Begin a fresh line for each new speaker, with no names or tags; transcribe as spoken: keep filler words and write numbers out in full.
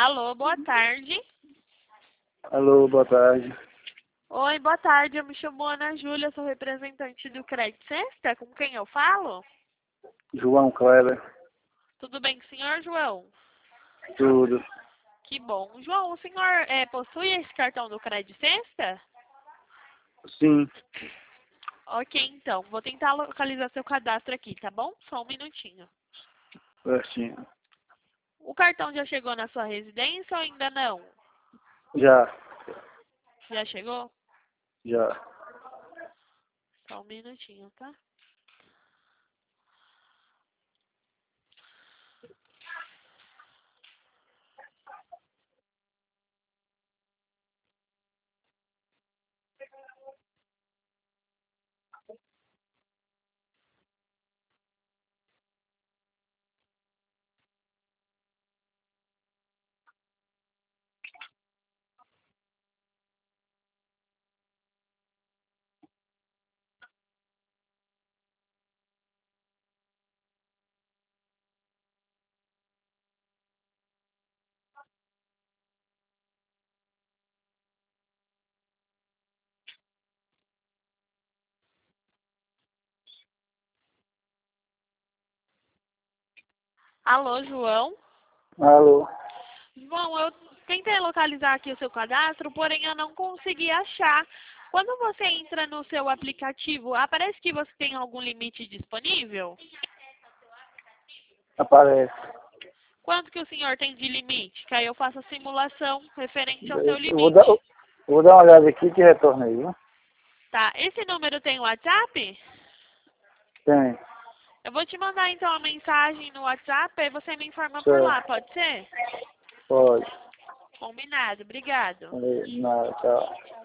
Alô, boa tarde.
Alô, boa tarde.
Oi, boa tarde. Eu me chamo Ana Júlia, sou representante do Crédito Sexta. Com quem eu falo?
João Kleber.
Tudo bem com o senhor, João?
Tudo.
Que bom. João, o senhor é, possui esse cartão do Crédito Sexta?
Sim.
Ok, então. Vou tentar localizar seu cadastro aqui, tá bom? Só um minutinho.
Certinho.
O cartão já chegou na sua residência ou ainda não?
Já.
Já chegou?
Já.
Só um minutinho, tá? Alô, João?
Alô.
João, eu tentei localizar aqui o seu cadastro, porém eu não consegui achar. Quando você entra no seu aplicativo, aparece que você tem algum limite disponível?
Aparece.
Quanto que o senhor tem de limite? Que aí eu faço a simulação referente ao seu
Eu vou dar,
limite.
vou dar uma olhada aqui que retorna aí, viu?
Tá, esse número tem WhatsApp?
Tem.
Eu vou te mandar então uma mensagem no WhatsApp e você me informa por lá,
Certo.
pode ser?
Pode.
Combinado, obrigado.
Valeu. Nada, tchau.